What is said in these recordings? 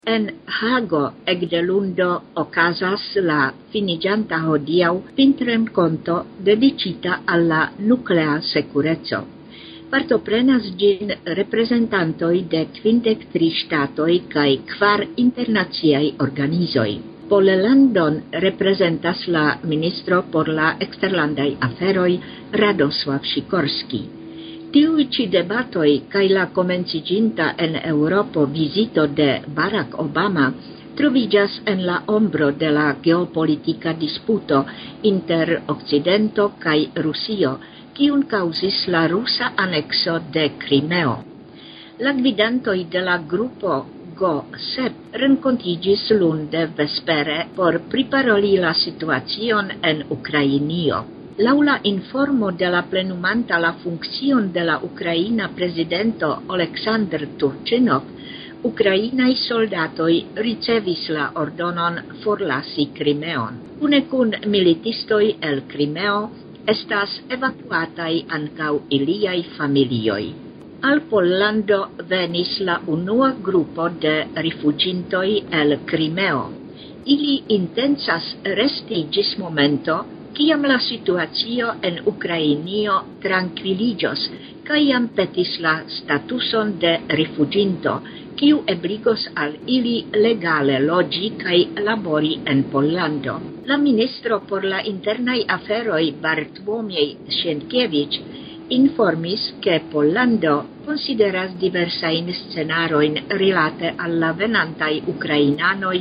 En Hago ekde lundo okazas la finiĝanta hodiaŭ vinterrenkonto dediĉita al la nuklea sekureco. Partoprenas ĝin reprezentantoj de 53 ŝtatoj kaj 4 internaciaj organizoj. Pollandon reprezentas la ministro por la eksterlandaj aferoj Radosław Sikorski. Tiuj ĉi debatoj kaj la komenciĝinta en Eŭropo vizito de Barack Obama troviĝas en la ombro de la geopolitika disputo inter Okcidento kaj Rusio, kiun kaŭzis la rusa anekso de Krimeo. La gvidantoj de la grupo G7 renkontiĝis lunde vespere por priparoli la situacion en Ukrainio. Laŭ la informo de la plenumanta la funkcion de la ukraina prezidento Oleksandr Turčinov, ukrainaj soldatoj ricevis la ordonon forlasi Krimeon. Kune kun militistoj el Krimeo estas evakuataj ankaŭ iliaj familioj. Al Pollando venis la unua grupo de rifuĝintoj el Krimeo. Ili intencas resti ĝis momento, kiam la situacio en Ukrainio trankviliĝos, kaj jam petis la statuson de rifuĝinto, kiu ebligos al ili legale loĝi kaj labori en Pollando. La ministro por la internaj aferoj Bartłomiej Sienkiewicz informis, ke Pollando konsideras diversajn scenarojn rilate al la venantaj ukrainanoj,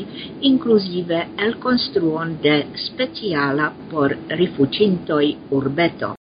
inkluzive elkonstruon de speciala por rifuĝintoj urbeto.